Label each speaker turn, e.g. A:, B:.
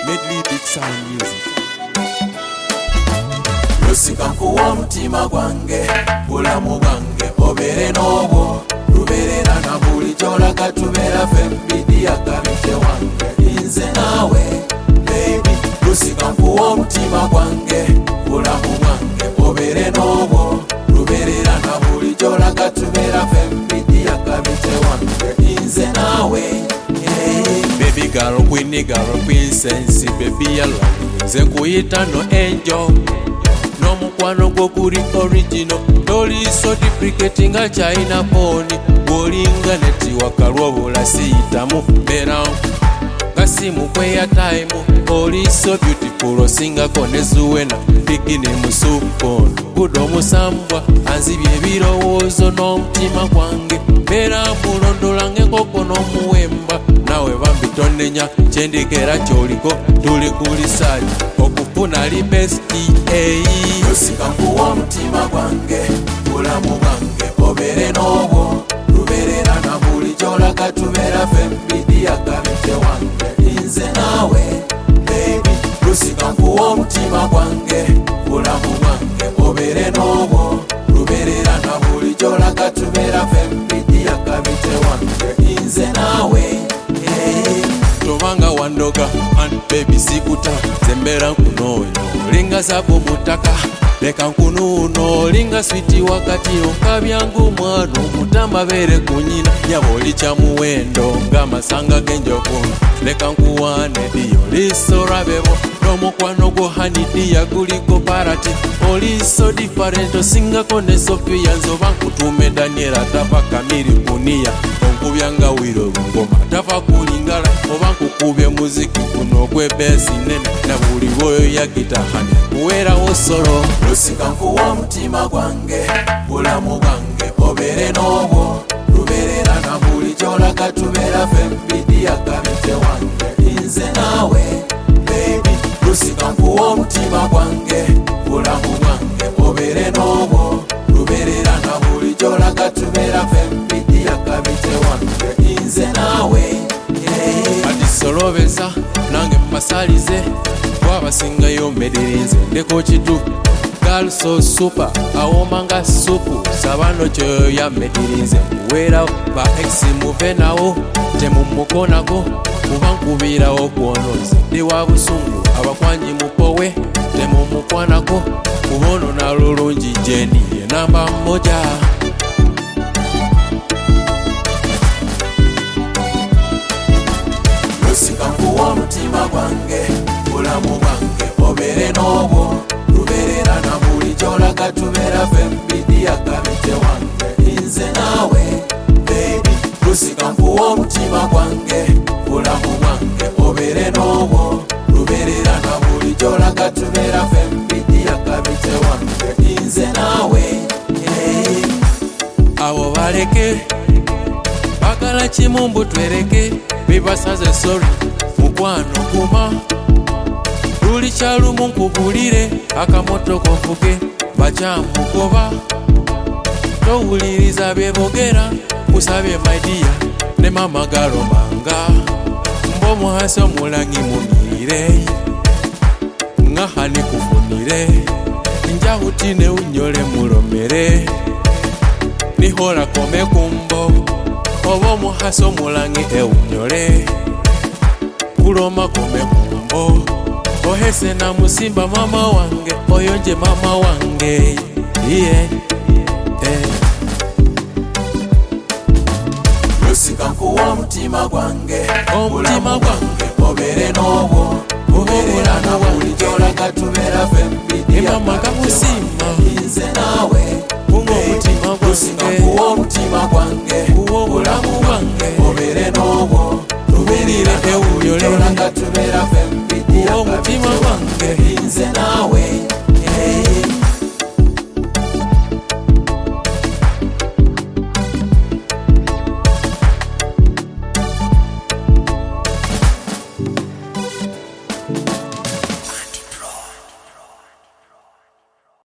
A: Medley Big Sound Music.
B: Lusika nkuwa mutima gwange, bulamu bwange obere n'obwo, luberera na buli ky'olaga tubeera fembidi agabite wange, nze naawe baby. Lusika nkuwa omutima gwange, bulamu bwange obere n'obwo, luberera na buli ky'olaga tubeera fembidi agabite wange, nze naawe.
A: Baby girl, queenie girl, princess, baby I love you. Nze nkuyita no angel, n'omukwano gwo guli original. Toli so deprecating nga China poni, bw'olinga netiwaka lw'obula siyitamu mbeera nga simukweya time. Oli so beautiful osingako ne Zuwena, bikini mu supon gudo omusambwa anzibye ebirowoozo n'omutima gwange, mbeera mulondola ng'enkoko n'omuwemba. Nawe bambi tonenya kyendikera kyoliko, tuli ku lisaali okufuna libesti.
B: Lusika nkuwa omutima gwange, bulamu bwange obere n'obwo, luberera na buli ky'olaga tubeera fembidi agabite wange, nze naawe baby. Lusika nkuwa omutima gwange, bulamu bwange obere n'obwo, luberera na buli ky'olaga tubeera fembidi agabite wange, nze naawe.
A: Tobanga wandoga and baby sikuta, zembera nkunooyo linga zabo mutaka, leka nkunuuno linga switi wakati okabyangu mwana omutamba bere kunyina nyaba oli kya muwendo ng'amasanga g'enjovu. Leka nkuwaane diyo lisora bebo n'omukwano gwo hanidiya guliko parati. Oli so different osingako ne Sofia, nzoba nkutuume Daniela tava Kamiri Kuniya. Onkubyanga wiro ngoma tava kulingala, oba nkukubye muziki guno ogw'ebbeesi nene na buli bwoyo ya gitahani kuweerawo solo.
B: Lusika nkuwa omutima gwange, bulamu bwange obere n'obwo, luberera na buli ky'olaga tubeera fembidi agabite wange, nze naawe baby. Lusika nkuwa omutima gwange, bulamu bwange obere n'obwo, luberera na buli ky'olaga tubeera fembidi agabite wange, nze naawe.
A: Adisolobeza nange mmasalize, wabasingayo medirize ndeko kitu. Girl so super, awomanga supu, sabano kyoyo ya medirize. Kuwera ba ex muve nawo, temumukonako kuba nkubirawo kwonoza. Ndi wa busungu abakwanyi mupowe, temumukwanako kubono na lulungi jeni ye namba moja.
B: Lusika nkuwa omutima gwange, bulamu bwange obere n'obwo, luberera na buli ky'olaga tubeera fembidi agabite wange, nze naawe baby. Lusika nkuwa omutima gwange, bulamu bwange obere n'obwo, luberera na buli ky'olaga tubeera fembidi agabite wange, nze naawe.
A: Abo baleke bagala kimu mbu twereke, bibasaze sori mukwano kuma. Luli kyalumu nkubulire akamotoka nvuge bakyamugoba, towuliriza byebogera kusabye maidia ne mama galomanga. Mb'omuhasi omulangi mumirire nga hani kufunire, njahuti ne unyole mulomere nihola kome kumbo. Oba omuhasi omulangi ewunyole kuloma kome kumbo. Ohese na musimba mama wange, oyonje mama wange, yeah.
B: Lusika nkuwa omutima gwange,
A: Omutima gwange
B: obere n'obwo, luberera na buli ky'olaga tubeera fembidi
A: mama kamusimba,
B: nze naawe
A: bunga omutima
B: Lusika
A: gwange.